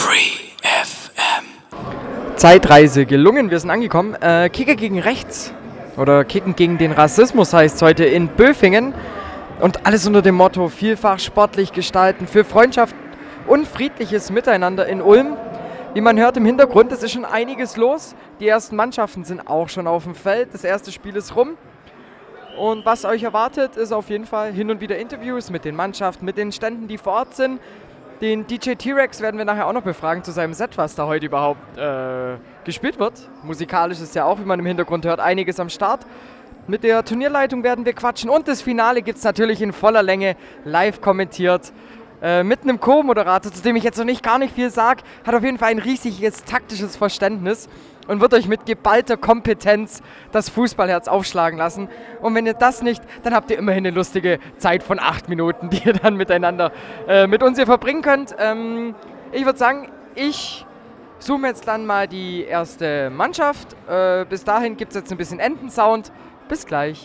Free FM. Zeitreise gelungen, wir sind angekommen. Kicker gegen rechts oder Kicken gegen den Rassismus heißt es heute in Böfingen. Und alles unter dem Motto vielfach sportlich gestalten für Freundschaft und friedliches Miteinander in Ulm. Wie man hört im Hintergrund, es ist schon einiges los. Die ersten Mannschaften sind auch schon auf dem Feld. Das erste Spiel ist rum. Und was euch erwartet, ist auf jeden Fall hin und wieder Interviews mit den Mannschaften, mit den Ständen, die vor Ort sind. Den DJ T-Rex werden wir nachher auch noch befragen zu seinem Set, was da heute überhaupt gespielt wird. Musikalisch ist ja auch, wie man im Hintergrund hört, einiges am Start. Mit der Turnierleitung werden wir quatschen und das Finale gibt es natürlich in voller Länge live kommentiert. Mit einem Co-Moderator, zu dem ich jetzt noch gar nicht viel sage, hat auf jeden Fall ein riesiges taktisches Verständnis und wird euch mit geballter Kompetenz das Fußballherz aufschlagen lassen. Und wenn ihr das nicht, dann habt ihr immerhin eine lustige Zeit von 8 Minuten, die ihr dann miteinander mit uns hier verbringen könnt. Ich würde sagen, ich zoome jetzt dann mal die erste Mannschaft. Bis dahin gibt es jetzt ein bisschen Entensound. Bis gleich.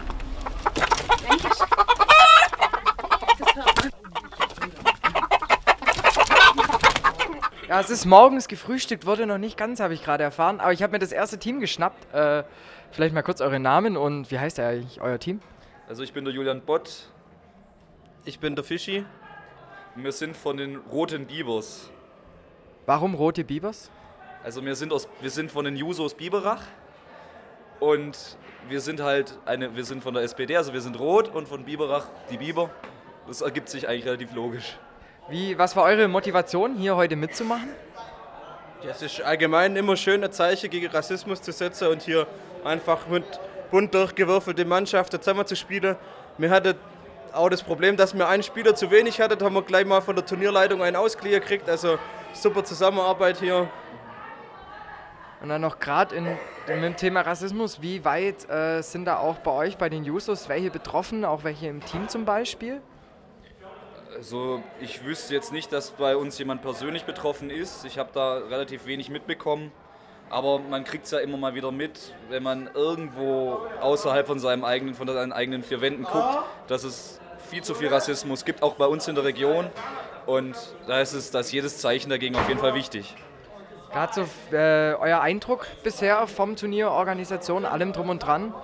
Ja, es ist morgens gefrühstückt, wurde noch nicht ganz, habe ich gerade erfahren. Aber ich habe mir das erste Team geschnappt. Vielleicht mal kurz eure Namen und wie heißt eigentlich euer Team? Also ich bin der Julian Bott. Ich bin der Fischi. Wir sind von den Roten Bibers. Warum Rote Bibers? Also wir sind von den Jusos Biberach. Und wir sind von der SPD, also wir sind rot und von Biberach die Biber. Das ergibt sich eigentlich relativ logisch. Was war eure Motivation, hier heute mitzumachen? Ja, es ist allgemein immer schön, ein Zeichen gegen Rassismus zu setzen und hier einfach mit bunt durchgewürfelten Mannschaften zusammen zu spielen. Wir hatten auch das Problem, dass wir einen Spieler zu wenig hatten, da haben wir gleich mal von der Turnierleitung einen Ausgleich gekriegt. Also super Zusammenarbeit hier. Und dann noch gerade mit dem Thema Rassismus, wie weit sind da auch bei euch, bei den Jusos, welche betroffen, auch welche im Team zum Beispiel? Also ich wüsste jetzt nicht, dass bei uns jemand persönlich betroffen ist. Ich habe da relativ wenig mitbekommen. Aber man kriegt es ja immer mal wieder mit, wenn man irgendwo außerhalb von seinen eigenen 4 Wänden guckt, dass es viel zu viel Rassismus gibt, auch bei uns in der Region. Und da ist jedes Zeichen dagegen auf jeden Fall wichtig. Gerade so euer Eindruck bisher vom Turnier, Organisation, allem drum und dran?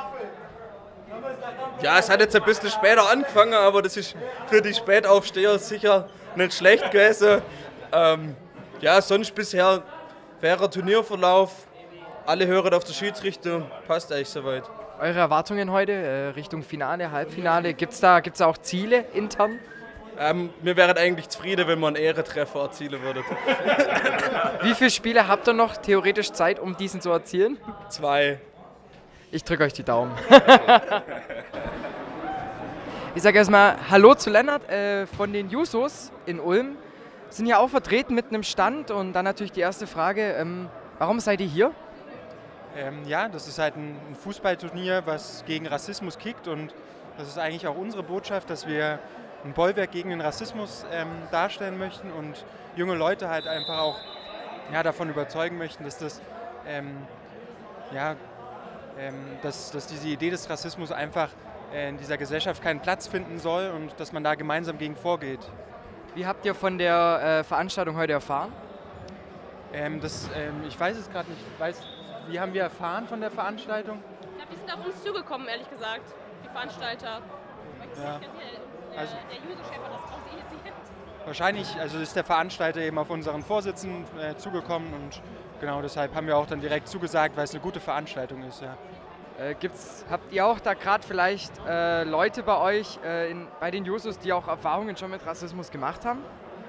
Ja, es hat jetzt ein bisschen später angefangen, aber das ist für die Spätaufsteher sicher nicht schlecht gewesen. Ja, sonst bisher fairer Turnierverlauf. Alle hören auf der Schiedsrichter, passt eigentlich soweit. Eure Erwartungen heute Richtung Finale, Halbfinale, gibt's da auch Ziele intern? Wir wären eigentlich zufrieden, wenn wir einen Ehrentreffer erzielen würden. Wie viele Spiele habt ihr noch theoretisch Zeit, um diesen zu erzielen? 2. Ich drücke euch die Daumen. Ich sage erstmal Hallo zu Lennart von den Jusos in Ulm. Sind ja auch vertreten mit einem Stand und dann natürlich die erste Frage, warum seid ihr hier? Ja, das ist halt ein Fußballturnier, was gegen Rassismus kickt und das ist eigentlich auch unsere Botschaft, dass wir ein Bollwerk gegen den Rassismus darstellen möchten und junge Leute halt einfach auch davon überzeugen möchten, dass dass diese Idee des Rassismus einfach in dieser Gesellschaft keinen Platz finden soll und dass man da gemeinsam gegen vorgeht. Wie habt ihr von der Veranstaltung heute erfahren? Ich weiß es gerade nicht. Wie haben wir erfahren von der Veranstaltung? Ich glaube, die sind auf uns zugekommen, ehrlich gesagt, die Veranstalter. Ja. Der Juso-Chef hat das initiiert. Wahrscheinlich, also ist der Veranstalter eben auf unseren Vorsitzenden zugekommen und genau deshalb haben wir auch dann direkt zugesagt, weil es eine gute Veranstaltung ist. Ja. Habt ihr auch da gerade vielleicht Leute bei euch, bei den Jusos, die auch Erfahrungen schon mit Rassismus gemacht haben?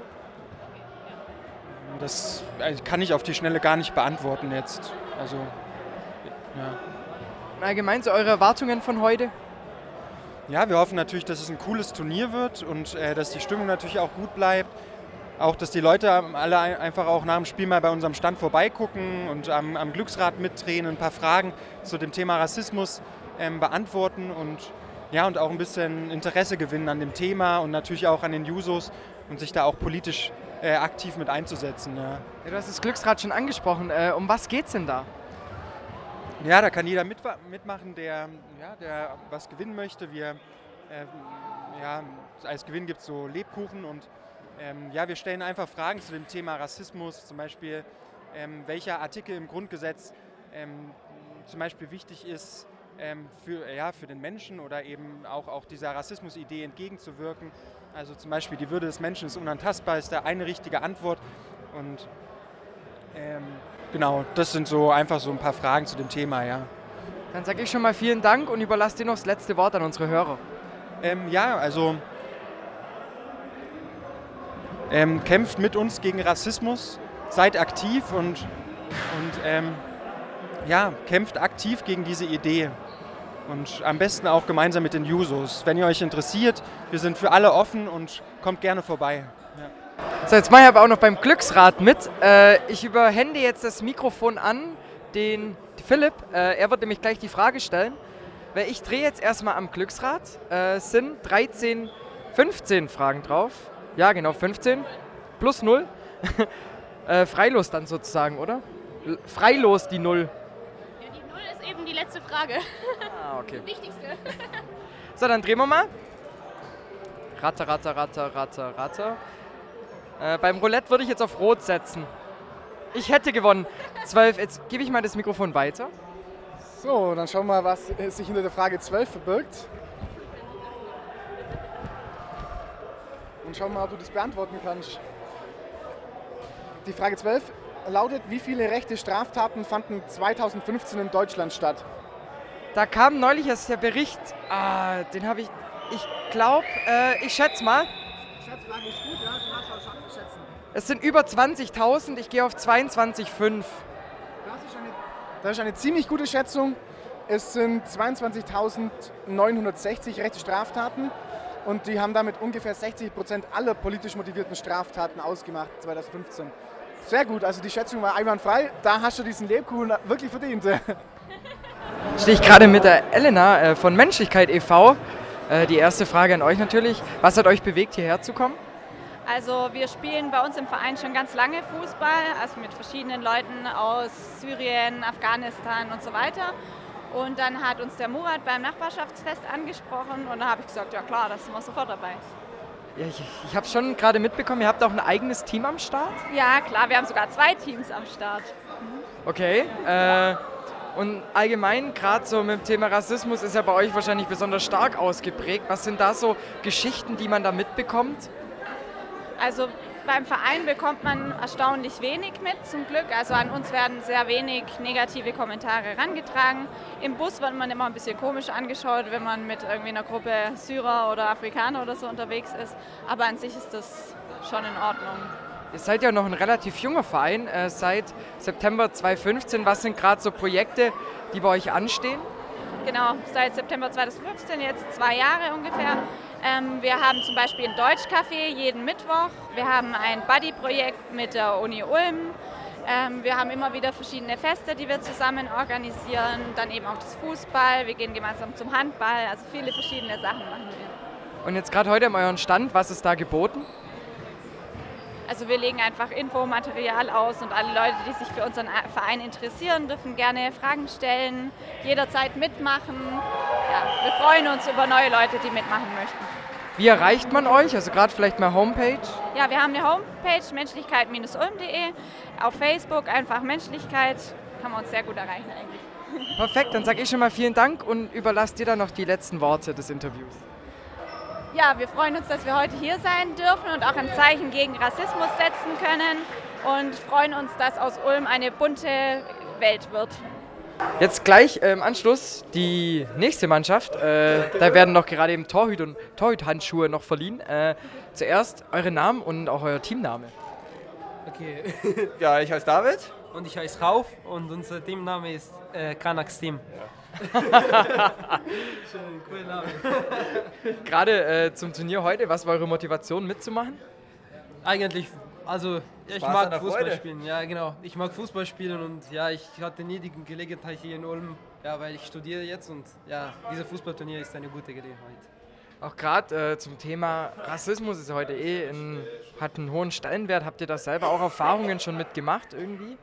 Das kann ich auf die Schnelle gar nicht beantworten jetzt. Also, ja. Allgemein so eure Erwartungen von heute? Ja, wir hoffen natürlich, dass es ein cooles Turnier wird und dass die Stimmung natürlich auch gut bleibt. Auch, dass die Leute alle einfach auch nach dem Spiel mal bei unserem Stand vorbeigucken und am Glücksrad mitdrehen, ein paar Fragen zu dem Thema Rassismus beantworten und auch ein bisschen Interesse gewinnen an dem Thema und natürlich auch an den Jusos und sich da auch politisch aktiv mit einzusetzen. Ja. Ja, du hast das Glücksrad schon angesprochen. Um was geht's denn da? Ja, da kann jeder mitmachen, der was gewinnen möchte. Als Gewinn gibt es so Lebkuchen und Ja, wir stellen einfach Fragen zu dem Thema Rassismus, zum Beispiel welcher Artikel im Grundgesetz zum Beispiel wichtig ist für den Menschen oder eben auch dieser Rassismus-Idee entgegenzuwirken. Also zum Beispiel die Würde des Menschen ist unantastbar, ist da eine richtige Antwort. Und genau, das sind so einfach so ein paar Fragen zu dem Thema, ja. Dann sage ich schon mal vielen Dank und überlasse dir noch das letzte Wort an unsere Hörer. Kämpft mit uns gegen Rassismus, seid aktiv und kämpft aktiv gegen diese Idee. Und am besten auch gemeinsam mit den Jusos. Wenn ihr euch interessiert, wir sind für alle offen und kommt gerne vorbei. Ja. So, jetzt mache ich aber auch noch beim Glücksrad mit. Ich überhände jetzt das Mikrofon an den Philipp. Er wird nämlich gleich die Frage stellen. Weil ich drehe jetzt erstmal am Glücksrad. Es sind 15 Fragen drauf. Ja, genau, 15. Plus 0. Freilos dann sozusagen, oder? Freilos die 0. Ja, die 0 ist eben die letzte Frage. Ah, okay. Die wichtigste. So, dann drehen wir mal. Ratter. Beim Roulette würde ich jetzt auf Rot setzen. Ich hätte gewonnen. 12. Jetzt gebe ich mal das Mikrofon weiter. So, dann schauen wir mal, was sich hinter der Frage 12 verbirgt. Und schauen wir mal, ob du das beantworten kannst. Die Frage 12 lautet, wie viele rechte Straftaten fanden 2015 in Deutschland statt? Da kam neulich erst der Bericht. Den habe ich glaube, ich schätze mal. Schätzfrage ist gut, ja, du hast auch schon schätzen. Es sind über 20.000. Ich gehe auf 22,5. Das ist eine ziemlich gute Schätzung. Es sind 22.960 rechte Straftaten und die haben damit ungefähr 60% aller politisch motivierten Straftaten ausgemacht 2015. Sehr gut, also die Schätzung war einwandfrei. Da hast du diesen Lebkuchen wirklich verdient. Stehe ich gerade mit der Elena von Menschlichkeit e.V. Die erste Frage an euch natürlich. Was hat euch bewegt, hierher zu kommen? Also wir spielen bei uns im Verein schon ganz lange Fußball, also mit verschiedenen Leuten aus Syrien, Afghanistan und so weiter. Und dann hat uns der Murat beim Nachbarschaftsfest angesprochen und da habe ich gesagt, ja klar, da sind wir sofort dabei. Ja, ich habe schon gerade mitbekommen, ihr habt auch ein eigenes Team am Start? Ja klar, wir haben sogar 2 Teams am Start. Okay, und allgemein, gerade so mit dem Thema Rassismus ist ja bei euch wahrscheinlich besonders stark ausgeprägt. Was sind da so Geschichten, die man da mitbekommt? Also beim Verein bekommt man erstaunlich wenig mit, zum Glück. Also an uns werden sehr wenig negative Kommentare herangetragen. Im Bus wird man immer ein bisschen komisch angeschaut, wenn man mit irgendwie einer Gruppe Syrer oder Afrikaner oder so unterwegs ist. Aber an sich ist das schon in Ordnung. Ihr seid ja noch ein relativ junger Verein, seit September 2015. Was sind gerade so Projekte, die bei euch anstehen? Genau, seit September 2015, jetzt 2 Jahre ungefähr. Wir haben zum Beispiel ein Deutschcafé jeden Mittwoch. Wir haben ein Buddy-Projekt mit der Uni Ulm. Wir haben immer wieder verschiedene Feste, die wir zusammen organisieren. Dann eben auch das Fußball. Wir gehen gemeinsam zum Handball. Also viele verschiedene Sachen machen wir. Und jetzt gerade heute an euren Stand, was ist da geboten? Also wir legen einfach Infomaterial aus und alle Leute, die sich für unseren Verein interessieren, dürfen gerne Fragen stellen, jederzeit mitmachen. Ja, wir freuen uns über neue Leute, die mitmachen möchten. Wie erreicht man euch? Also gerade vielleicht mal Homepage? Ja, wir haben eine Homepage, menschlichkeit-ulm.de. Auf Facebook einfach Menschlichkeit, kann man uns sehr gut erreichen eigentlich. Perfekt, dann sage ich schon mal vielen Dank und überlasse dir dann noch die letzten Worte des Interviews. Ja, wir freuen uns, dass wir heute hier sein dürfen und auch ein Zeichen gegen Rassismus setzen können und freuen uns, dass aus Ulm eine bunte Welt wird. Jetzt gleich im Anschluss die nächste Mannschaft. Da werden noch gerade eben Torhüt-Handschuhe noch verliehen. Zuerst eure Namen und auch euer Teamname. Okay. Ja, ich heiße David. Und ich heiße Rauf und unser Teamname ist Kanax Team. Ja. Schön, cooler Name. Gerade zum Turnier heute, was war eure Motivation mitzumachen? Eigentlich, also ja, ich Spaß mag an der Fußball Freude. spielen, ja genau. Ich mag Fußball spielen und ja, ich hatte nie die Gelegenheit hier in Ulm, ja, weil ich studiere jetzt und ja, dieses Fußballturnier ist eine gute Gelegenheit. Auch gerade zum Thema Rassismus ist heute hat einen hohen Stellenwert. Habt ihr da selber auch Erfahrungen schon mitgemacht irgendwie?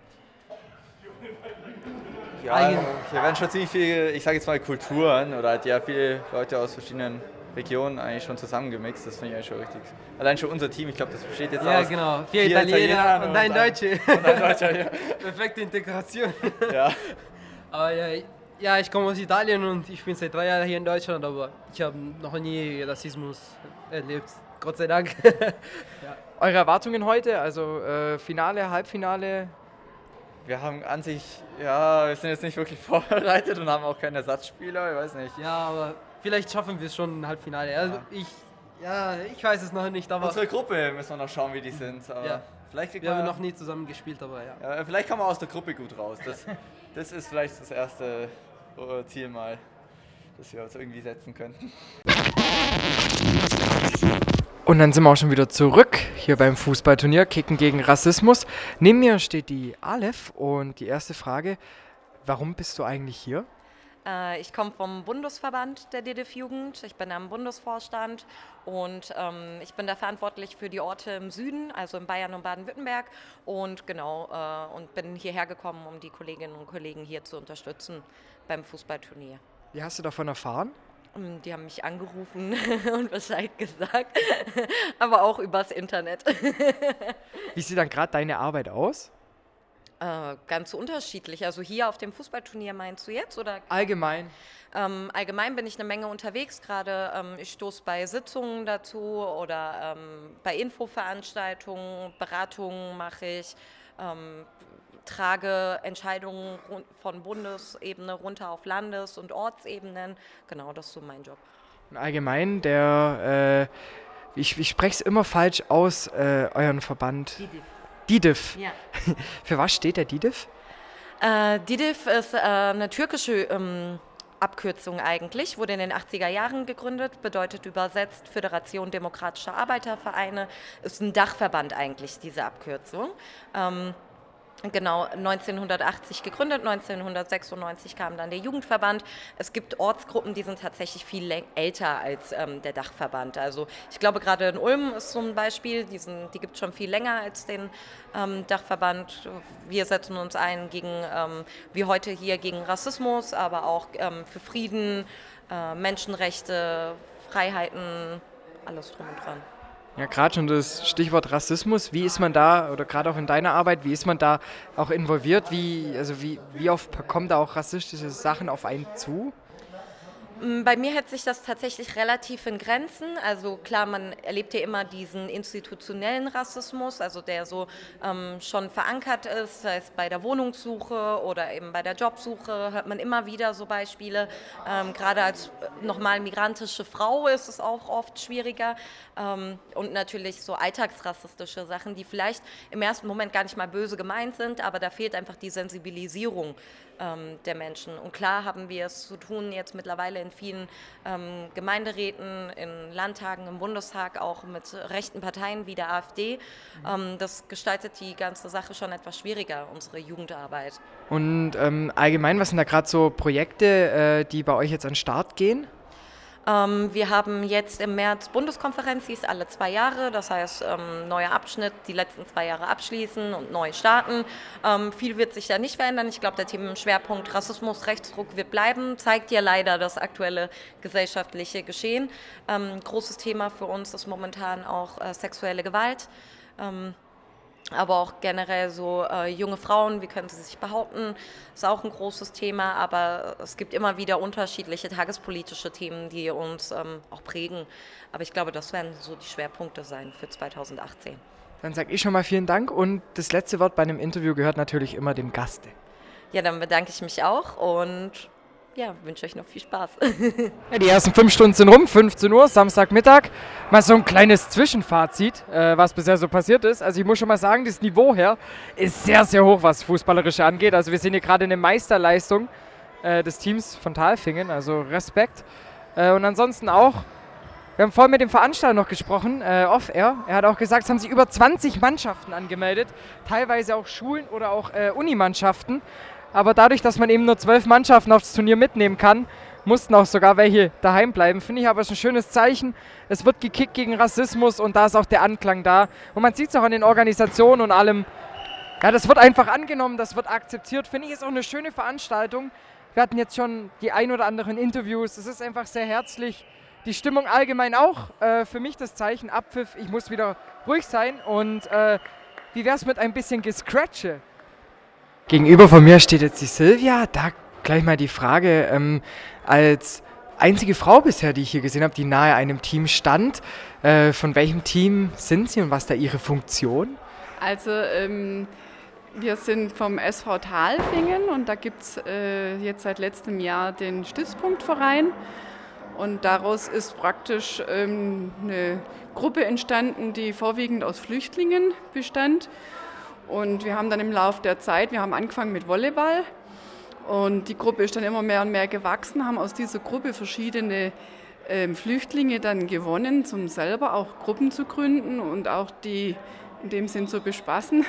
Ja, hier werden schon ziemlich viele, ich sage jetzt mal Kulturen oder halt ja viele Leute aus verschiedenen Region eigentlich schon zusammengemixt. Das finde ich eigentlich schon richtig. Allein schon unser Team, ich glaube, das besteht jetzt Ja, aus genau. 4 Italiener und ein Deutscher. Und ein Deutscher, ja. Perfekte Integration. Ja. Aber ja, ich komme aus Italien und ich bin seit 3 Jahren hier in Deutschland, aber ich habe noch nie Rassismus erlebt. Gott sei Dank. Eure Erwartungen heute, also Finale, Halbfinale? Wir haben an sich, ja, wir sind jetzt nicht wirklich vorbereitet und haben auch keine Ersatzspieler, ich weiß nicht. Ja, aber vielleicht schaffen wir es schon im Halbfinale. Also ich weiß es noch nicht, aber Unsere Gruppe müssen wir noch schauen, wie die sind. Aber ja. vielleicht kriegt Wir haben man, noch nie zusammen gespielt, aber ja. ja, vielleicht kommen wir aus der Gruppe gut raus. Das ist vielleicht das erste Ziel mal, das wir uns irgendwie setzen könnten. Und dann sind wir auch schon wieder zurück hier beim Fußballturnier Kicken gegen Rassismus. Neben mir steht die Aleph und die erste Frage, warum bist du eigentlich hier? Ich komme vom Bundesverband der DDF-Jugend, ich bin am Bundesvorstand und ich bin da verantwortlich für die Orte im Süden, also in Bayern und Baden-Württemberg und und bin hierher gekommen, um die Kolleginnen und Kollegen hier zu unterstützen beim Fußballturnier. Wie hast du davon erfahren? Die haben mich angerufen und Bescheid gesagt, aber auch übers Internet. Wie sieht dann gerade deine Arbeit aus? Ganz unterschiedlich. Also hier auf dem Fußballturnier meinst du jetzt? Oder? Allgemein. Allgemein bin ich eine Menge unterwegs gerade. Ich stoße bei Sitzungen dazu oder bei Infoveranstaltungen, Beratungen mache ich, trage Entscheidungen von Bundesebene runter auf Landes- und Ortsebenen. Genau, das ist so mein Job. Allgemein, ich spreche es immer falsch aus, euren Verband. DIDIF. Ja. Für was steht der DIDIF? DIDIF ist eine türkische Abkürzung eigentlich, wurde in den 80er Jahren gegründet, bedeutet übersetzt Föderation Demokratischer Arbeitervereine, ist ein Dachverband eigentlich, diese Abkürzung. Genau, 1980 gegründet, 1996 kam dann der Jugendverband. Es gibt Ortsgruppen, die sind tatsächlich viel älter als der Dachverband. Also ich glaube, gerade in Ulm ist so ein Beispiel, die gibt es schon viel länger als den Dachverband. Wir setzen uns ein wie heute hier, gegen Rassismus, aber auch für Frieden, Menschenrechte, Freiheiten, alles drum und dran. Ja, gerade schon das Stichwort Rassismus. Wie ist man da, oder gerade auch in deiner Arbeit, wie ist man da auch involviert? Wie oft kommen da auch rassistische Sachen auf einen zu? Bei mir hält sich das tatsächlich relativ in Grenzen. Also klar, man erlebt ja immer diesen institutionellen Rassismus, also der so schon verankert ist, sei es bei der Wohnungssuche oder eben bei der Jobsuche, hört man immer wieder so Beispiele. Gerade als nochmal migrantische Frau ist es auch oft schwieriger. Und natürlich so alltagsrassistische Sachen, die vielleicht im ersten Moment gar nicht mal böse gemeint sind, aber da fehlt einfach die Sensibilisierung der Menschen. Und klar haben wir es zu tun jetzt mittlerweile in vielen Gemeinderäten, in Landtagen, im Bundestag, auch mit rechten Parteien wie der AfD. Das gestaltet die ganze Sache schon etwas schwieriger, unsere Jugendarbeit. Und allgemein, was sind da gerade so Projekte, die bei euch jetzt an den Start gehen? Wir haben jetzt im März Bundeskonferenz, die ist alle 2 Jahre, das heißt neuer Abschnitt, die letzten 2 Jahre abschließen und neu starten. Viel wird sich da nicht verändern. Ich glaube, der Themenschwerpunkt Rassismus, Rechtsruck wird bleiben, zeigt ja leider das aktuelle gesellschaftliche Geschehen. Großes Thema für uns ist momentan auch sexuelle Gewalt. Aber auch generell so junge Frauen, wie können sie sich behaupten, ist auch ein großes Thema, aber es gibt immer wieder unterschiedliche tagespolitische Themen, die uns auch prägen. Aber ich glaube, das werden so die Schwerpunkte sein für 2018. Dann sage ich schon mal vielen Dank und das letzte Wort bei einem Interview gehört natürlich immer dem Gaste. Ja, dann bedanke ich mich auch und ja, wünsche euch noch viel Spaß. Ja, die ersten 5 Stunden sind rum, 15 Uhr, Samstagmittag. Mal so ein kleines Zwischenfazit, was bisher so passiert ist. Also ich muss schon mal sagen, das Niveau her ist sehr, sehr hoch, was Fußballerische angeht. Also wir sehen hier gerade eine Meisterleistung des Teams von Thalfingen, also Respekt. Und ansonsten auch, wir haben vorhin mit dem Veranstalter noch gesprochen, off-air. Er hat auch gesagt, es haben sich über 20 Mannschaften angemeldet, teilweise auch Schulen oder auch Unimannschaften. Aber dadurch, dass man eben nur 12 Mannschaften aufs Turnier mitnehmen kann, mussten auch sogar welche daheim bleiben. Finde ich aber ein schönes Zeichen. Es wird gekickt gegen Rassismus und da ist auch der Anklang da. Und man sieht es auch an den Organisationen und allem. Ja, das wird einfach angenommen, das wird akzeptiert. Finde ich, ist auch eine schöne Veranstaltung. Wir hatten jetzt schon die ein oder anderen Interviews. Es ist einfach sehr herzlich. Die Stimmung allgemein auch. Für mich das Zeichen Abpfiff, ich muss wieder ruhig sein. Und wie wär's mit ein bisschen Gescratche? Gegenüber von mir steht jetzt die Silvia. Da gleich mal die Frage, als einzige Frau bisher, die ich hier gesehen habe, die nahe einem Team stand, von welchem Team sind Sie und was ist da Ihre Funktion? Also wir sind vom SV Talfingen und da gibt es jetzt seit letztem Jahr den Stützpunktverein. Und daraus ist praktisch eine Gruppe entstanden, die vorwiegend aus Flüchtlingen bestand. Und wir haben dann im Laufe der Zeit, wir haben angefangen mit Volleyball und die Gruppe ist dann immer mehr und mehr gewachsen, haben aus dieser Gruppe verschiedene Flüchtlinge dann gewonnen, um selber auch Gruppen zu gründen und auch die in dem Sinn zu bespaßen.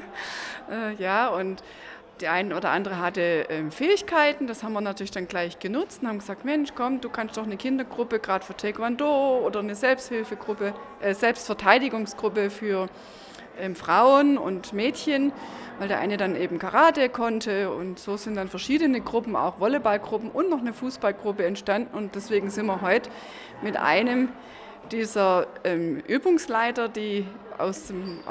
Ja, und der eine oder andere hatte Fähigkeiten, das haben wir natürlich dann gleich genutzt und haben gesagt, Mensch, komm, du kannst doch eine Kindergruppe, gerade für Taekwondo oder eine Selbsthilfegruppe, Selbstverteidigungsgruppe für Frauen und Mädchen, weil der eine dann eben Karate konnte und so sind dann verschiedene Gruppen, auch Volleyballgruppen und noch eine Fußballgruppe entstanden und deswegen sind wir heute mit einem dieser Übungsleiter, die aus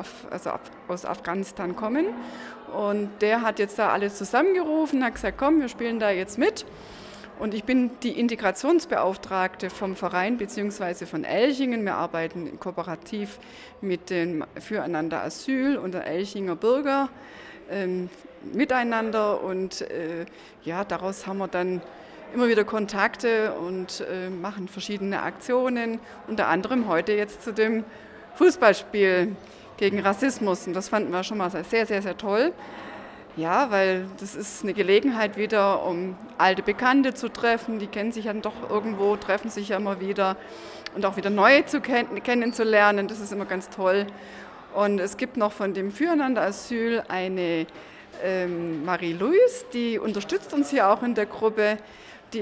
Afghanistan kommen. Und der hat jetzt da alles zusammengerufen, hat gesagt, komm, wir spielen da jetzt mit. Und ich bin die Integrationsbeauftragte vom Verein bzw. von Elchingen. Wir arbeiten kooperativ mit dem Füreinander Asyl und der Elchinger Bürger miteinander. Und ja, daraus haben wir dann immer wieder Kontakte und machen verschiedene Aktionen, unter anderem heute jetzt zu dem Fußballspiel gegen Rassismus. Und das fanden wir schon mal sehr, sehr, sehr toll. Ja, weil das ist eine Gelegenheit wieder, um alte Bekannte zu treffen. Die kennen sich ja doch irgendwo, treffen sich ja immer wieder. Und auch wieder neue kennenzulernen, das ist immer ganz toll. Und es gibt noch von dem Füreinander Asyl eine Marie-Louise, die unterstützt uns hier auch in der Gruppe. Die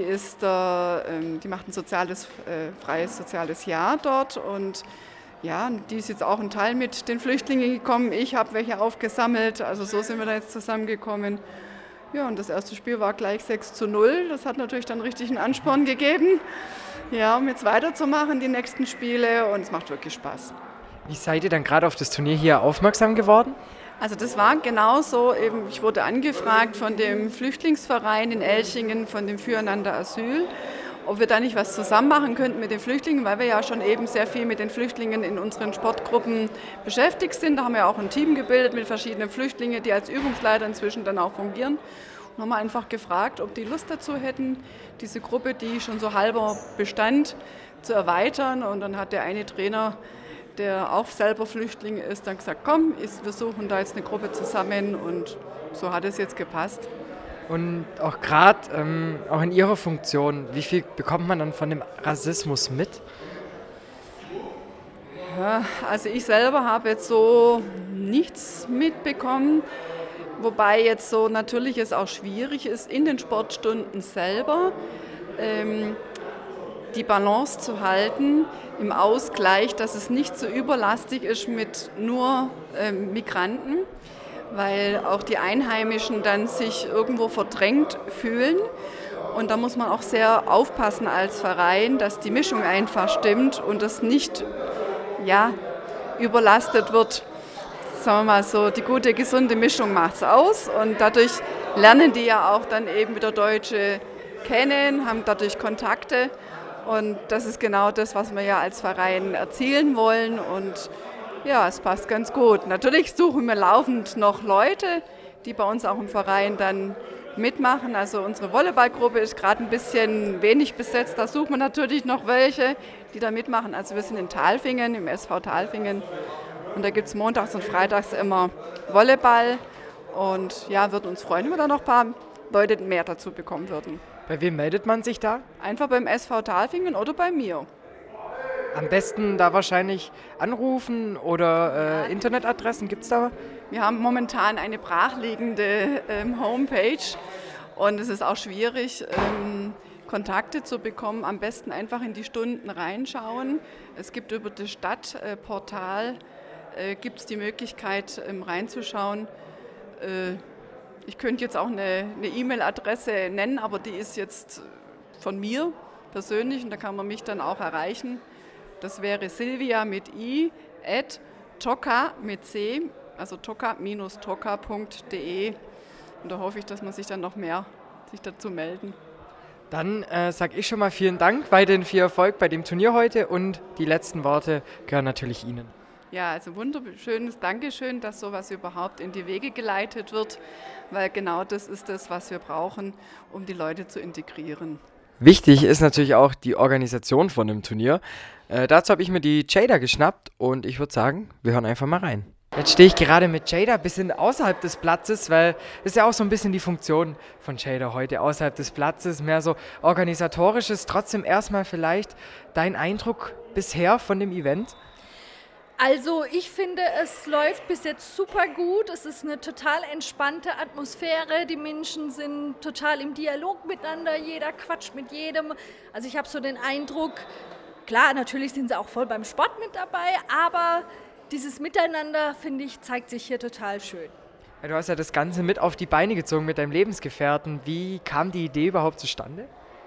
macht ein freies soziales Jahr dort und ja, die ist jetzt auch ein Teil mit den Flüchtlingen gekommen. Ich habe welche aufgesammelt, also so sind wir da jetzt zusammengekommen. Ja, und das erste Spiel war gleich 6:0. Das hat natürlich dann richtig einen Ansporn gegeben, ja, um jetzt weiterzumachen, die nächsten Spiele. Und es macht wirklich Spaß. Wie seid ihr dann gerade auf das Turnier hier aufmerksam geworden? Also das war genauso, eben, ich wurde angefragt von dem Flüchtlingsverein in Elchingen, von dem Füreinander Asyl, ob wir da nicht was zusammen machen könnten mit den Flüchtlingen, weil wir ja schon eben sehr viel mit den Flüchtlingen in unseren Sportgruppen beschäftigt sind. Da haben wir auch ein Team gebildet mit verschiedenen Flüchtlingen, die als Übungsleiter inzwischen dann auch fungieren. Und haben wir einfach gefragt, ob die Lust dazu hätten, diese Gruppe, die schon so halber bestand, zu erweitern. Und dann hat der eine Trainer, der auch selber Flüchtling ist, dann gesagt, komm, wir suchen da jetzt eine Gruppe zusammen und so hat es jetzt gepasst. Und auch gerade, auch in Ihrer Funktion, wie viel bekommt man dann von dem Rassismus mit? Ja, also ich selber habe jetzt so nichts mitbekommen, wobei jetzt so natürlich es auch schwierig ist, in den Sportstunden selber die Balance zu halten, im Ausgleich, dass es nicht so überlastig ist mit nur Migranten, weil auch die Einheimischen dann sich irgendwo verdrängt fühlen. Und da muss man auch sehr aufpassen als Verein, dass die Mischung einfach stimmt und das nicht überlastet wird. Sagen wir mal so, die gute, gesunde Mischung macht es aus und dadurch lernen die ja auch dann eben wieder Deutsche kennen, haben dadurch Kontakte und das ist genau das, was wir ja als Verein erzielen wollen und ja, es passt ganz gut. Natürlich suchen wir laufend noch Leute, die bei uns auch im Verein dann mitmachen. Also unsere Volleyballgruppe ist gerade ein bisschen wenig besetzt. Da suchen wir natürlich noch welche, die da mitmachen. Also wir sind in Talfingen, im SV Talfingen. Und da gibt es montags und freitags immer Volleyball. Und ja, würde uns freuen, wenn wir da noch ein paar Leute mehr dazu bekommen würden. Bei wem meldet man sich da? Einfach beim SV Talfingen oder bei mir. Am besten da wahrscheinlich anrufen oder Internetadressen, gibt es da? Wir haben momentan eine brachliegende Homepage und es ist auch schwierig, Kontakte zu bekommen. Am besten einfach in die Stunden reinschauen. Es gibt über das Stadtportal gibt's die Möglichkeit reinzuschauen. Ich könnte jetzt auch eine E-Mail-Adresse nennen, aber die ist jetzt von mir. persönlich und da kann man mich dann auch erreichen. Das wäre Silvia mit i @toka mit c, also toka-toka.de. Und da hoffe ich, dass man sich dann noch mehr sich dazu melden. Dann sage ich schon mal vielen Dank, weiterhin viel Erfolg bei dem Turnier heute und die letzten Worte gehören natürlich Ihnen. Ja, also wunderschönes Dankeschön, dass sowas überhaupt in die Wege geleitet wird, weil genau das ist das, was wir brauchen, um die Leute zu integrieren. Wichtig ist natürlich auch die Organisation von dem Turnier. Dazu habe ich mir die Jada geschnappt und ich würde sagen, wir hören einfach mal rein. Jetzt stehe ich gerade mit Jada ein bisschen außerhalb des Platzes, weil das ist ja auch so ein bisschen die Funktion von Jada heute, außerhalb des Platzes, mehr so organisatorisches. Trotzdem erstmal vielleicht dein Eindruck bisher von dem Event? Also ich finde, es läuft bis jetzt super gut. Es ist eine total entspannte Atmosphäre. Die Menschen sind total im Dialog miteinander. Jeder quatscht mit jedem. Also ich habe so den Eindruck, klar, natürlich sind sie auch voll beim Sport mit dabei, aber dieses Miteinander, finde ich, zeigt sich hier total schön. Ja, du hast ja das Ganze mit auf die Beine gezogen mit deinem Lebensgefährten. Wie kam die Idee überhaupt zustande?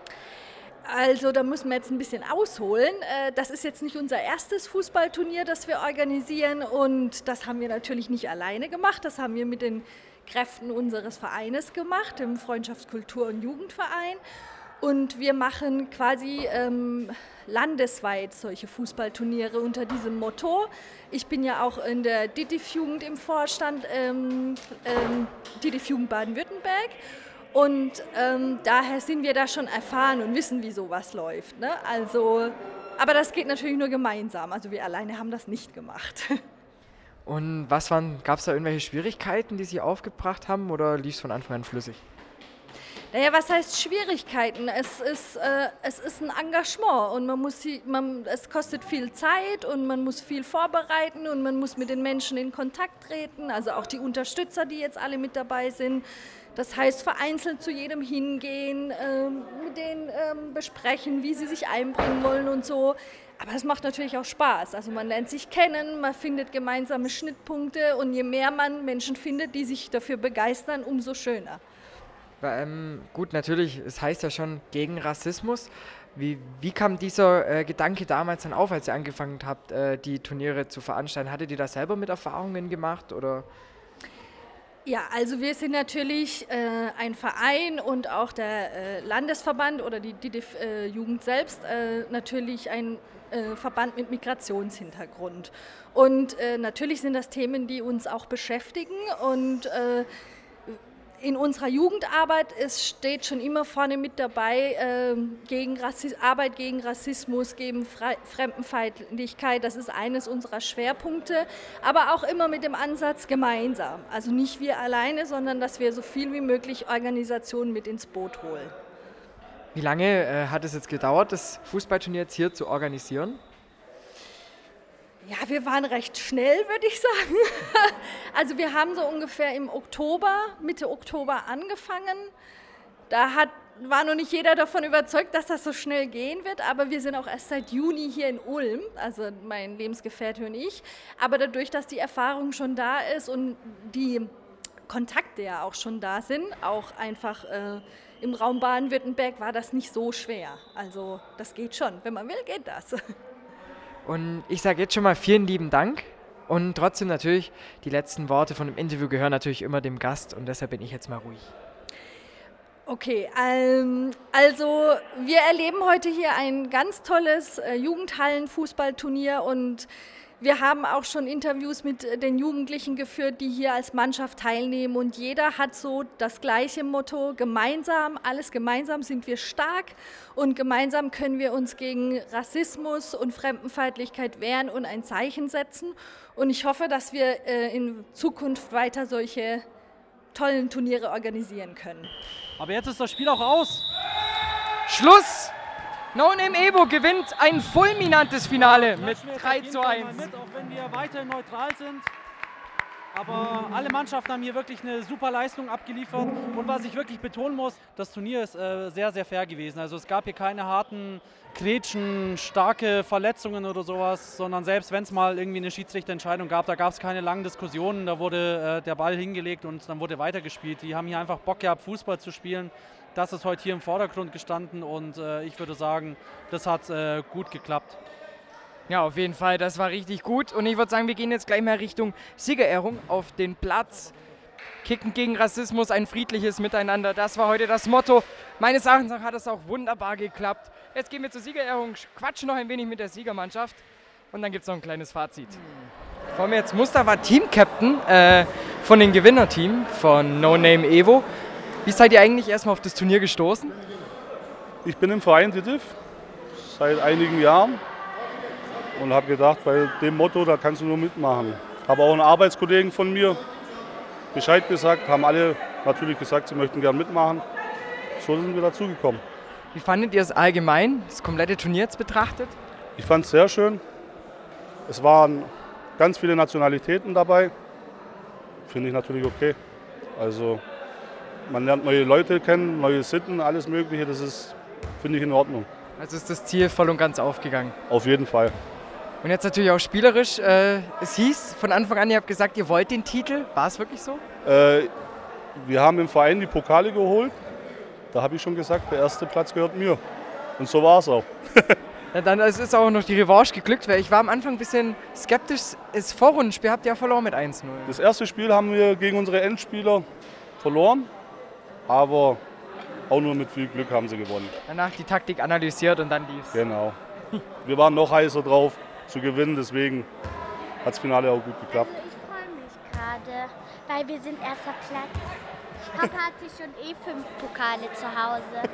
Also da müssen wir jetzt ein bisschen ausholen. Das ist jetzt nicht unser erstes Fußballturnier, das wir organisieren und das haben wir natürlich nicht alleine gemacht. Das haben wir mit den Kräften unseres Vereines gemacht, dem Freundschaftskultur- und Jugendverein. Und wir machen quasi landesweit solche Fußballturniere unter diesem Motto. Ich bin ja auch in der DITIF-Jugend im Vorstand, DITIF-Jugend Baden-Württemberg. Und daher sind wir da schon erfahren und wissen, wie sowas läuft. Ne? Also, aber das geht natürlich nur gemeinsam. Also wir alleine haben das nicht gemacht. Und gab es da irgendwelche Schwierigkeiten, die Sie aufgebracht haben oder lief es von Anfang an flüssig? Naja, was heißt Schwierigkeiten? Es ist ein Engagement und es kostet viel Zeit und man muss viel vorbereiten und man muss mit den Menschen in Kontakt treten, also auch die Unterstützer, die jetzt alle mit dabei sind. Das heißt, vereinzelt zu jedem hingehen, mit denen besprechen, wie sie sich einbringen wollen und so. Aber es macht natürlich auch Spaß. Also man lernt sich kennen, man findet gemeinsame Schnittpunkte und je mehr man Menschen findet, die sich dafür begeistern, umso schöner. Gut, natürlich, es heißt ja schon gegen Rassismus. Wie kam dieser Gedanke damals dann auf, als ihr angefangen habt, die Turniere zu veranstalten? Hattet ihr da selber mit Erfahrungen gemacht oder? Ja, also wir sind natürlich ein Verein und auch der Landesverband oder die DITIF-Jugend selbst natürlich ein Verband mit Migrationshintergrund. Und natürlich sind das Themen, die uns auch beschäftigen und in unserer Jugendarbeit steht schon immer vorne mit dabei Arbeit gegen Rassismus, gegen Fremdenfeindlichkeit. Das ist eines unserer Schwerpunkte, aber auch immer mit dem Ansatz gemeinsam. Also nicht wir alleine, sondern dass wir so viel wie möglich Organisationen mit ins Boot holen. Wie lange hat es jetzt gedauert, das Fußballturnier jetzt hier zu organisieren? Ja, wir waren recht schnell, würde ich sagen. Also wir haben so ungefähr Mitte Oktober angefangen. War noch nicht jeder davon überzeugt, dass das so schnell gehen wird, aber wir sind auch erst seit Juni hier in Ulm, also mein Lebensgefährte und ich. Aber dadurch, dass die Erfahrung schon da ist und die Kontakte ja auch schon da sind, auch einfach im Raum Baden-Württemberg, war das nicht so schwer. Also das geht schon, wenn man will, geht das. Und ich sage jetzt schon mal vielen lieben Dank und trotzdem natürlich, die letzten Worte von dem Interview gehören natürlich immer dem Gast und deshalb bin ich jetzt mal ruhig. Okay, also wir erleben heute hier ein ganz tolles Jugendhallen-Fußballturnier und wir haben auch schon Interviews mit den Jugendlichen geführt, die hier als Mannschaft teilnehmen und jeder hat so das gleiche Motto, alles gemeinsam sind wir stark und gemeinsam können wir uns gegen Rassismus und Fremdenfeindlichkeit wehren und ein Zeichen setzen und ich hoffe, dass wir in Zukunft weiter solche tollen Turniere organisieren können. Aber jetzt ist das Spiel auch aus. Schluss! No Name Evo gewinnt ein fulminantes Finale mit 3:1. Mit, auch wenn wir weiterhin neutral sind. aber alle Mannschaften haben hier wirklich eine super Leistung abgeliefert. Und was ich wirklich betonen muss, das Turnier ist sehr, sehr fair gewesen. Also es gab hier keine harten Grätschen, starke Verletzungen oder sowas, sondern selbst wenn es mal irgendwie eine Schiedsrichterentscheidung gab, da gab es keine langen Diskussionen, da wurde der Ball hingelegt und dann wurde weitergespielt. Die haben hier einfach Bock gehabt, Fußball zu spielen. Das ist heute hier im Vordergrund gestanden und ich würde sagen, das hat gut geklappt. Ja, auf jeden Fall, das war richtig gut. Und ich würde sagen, wir gehen jetzt gleich mal Richtung Siegerehrung auf den Platz. Kicken gegen Rassismus, ein friedliches Miteinander. Das war heute das Motto. Meines Erachtens hat es auch wunderbar geklappt. Jetzt gehen wir zur Siegerehrung, quatschen noch ein wenig mit der Siegermannschaft und dann gibt es noch ein kleines Fazit. Vor mir jetzt Mustafa, Team-Captain von dem Gewinnerteam von No Name Evo. Wie seid ihr eigentlich erstmal auf das Turnier gestoßen? Ich bin im Verein DITIV seit einigen Jahren. Und habe gedacht, bei dem Motto, da kannst du nur mitmachen. Habe auch einen Arbeitskollegen von mir Bescheid gesagt, haben alle natürlich gesagt, sie möchten gern mitmachen. So sind wir dazugekommen. Wie fandet ihr es allgemein, das komplette Turnier jetzt betrachtet? Ich fand es sehr schön. Es waren ganz viele Nationalitäten dabei. Finde ich natürlich okay. Also man lernt neue Leute kennen, neue Sitten, alles Mögliche. Das ist, finde ich, in Ordnung. Also ist das Ziel voll und ganz aufgegangen? Auf jeden Fall. Und jetzt natürlich auch spielerisch. Es hieß von Anfang an, ihr habt gesagt, ihr wollt den Titel. War es wirklich so? Wir haben im Verein die Pokale geholt. Da habe ich schon gesagt, der erste Platz gehört mir. Und so war es auch. Ja, dann ist auch noch die Revanche geglückt, weil ich war am Anfang ein bisschen skeptisch. Das Vorrundenspiel habt ihr ja verloren mit 1-0. Das erste Spiel haben wir gegen unsere Endspieler verloren, aber auch nur mit viel Glück haben sie gewonnen. Danach die Taktik analysiert und dann lief's. Genau. Wir waren noch heißer drauf zu gewinnen, deswegen hat das Finale auch gut geklappt. Ich freue mich gerade, weil wir sind erster Platz. Papa hatte schon 5 Pokale zu Hause.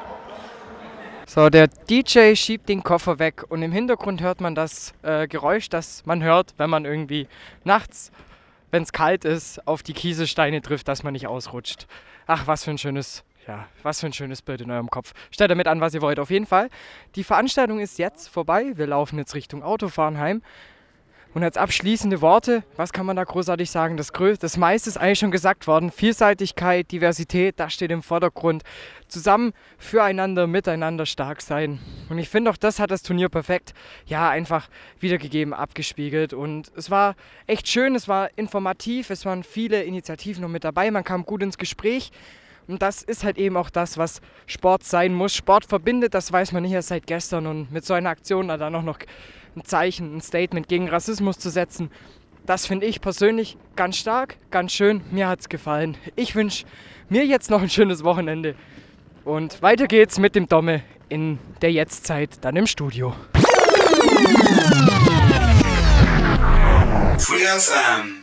So, der DJ schiebt den Koffer weg und im Hintergrund hört man das Geräusch, das man hört, wenn man irgendwie nachts, wenn es kalt ist, auf die Kieselsteine trifft, dass man nicht ausrutscht. Ach, was für ein schönes Bild in eurem Kopf. Stellt damit an, was ihr wollt. Auf jeden Fall, die Veranstaltung ist jetzt vorbei. Wir laufen jetzt Richtung Autofahrenheim. Und als abschließende Worte, was kann man da großartig sagen? Das meiste ist eigentlich schon gesagt worden. Vielseitigkeit, Diversität, das steht im Vordergrund. Zusammen, füreinander, miteinander stark sein. Und ich finde auch, das hat das Turnier perfekt, einfach wiedergegeben, abgespiegelt. Und es war echt schön, es war informativ, es waren viele Initiativen noch mit dabei. Man kam gut ins Gespräch. Und das ist halt eben auch das, was Sport sein muss. Sport verbindet, das weiß man nicht erst seit gestern. Und mit so einer Aktion dann auch noch ein Zeichen, ein Statement gegen Rassismus zu setzen, das finde ich persönlich ganz stark, ganz schön. Mir hat es gefallen. Ich wünsche mir jetzt noch ein schönes Wochenende. Und weiter geht's mit dem Domme in der Jetztzeit, dann im Studio. Free FM.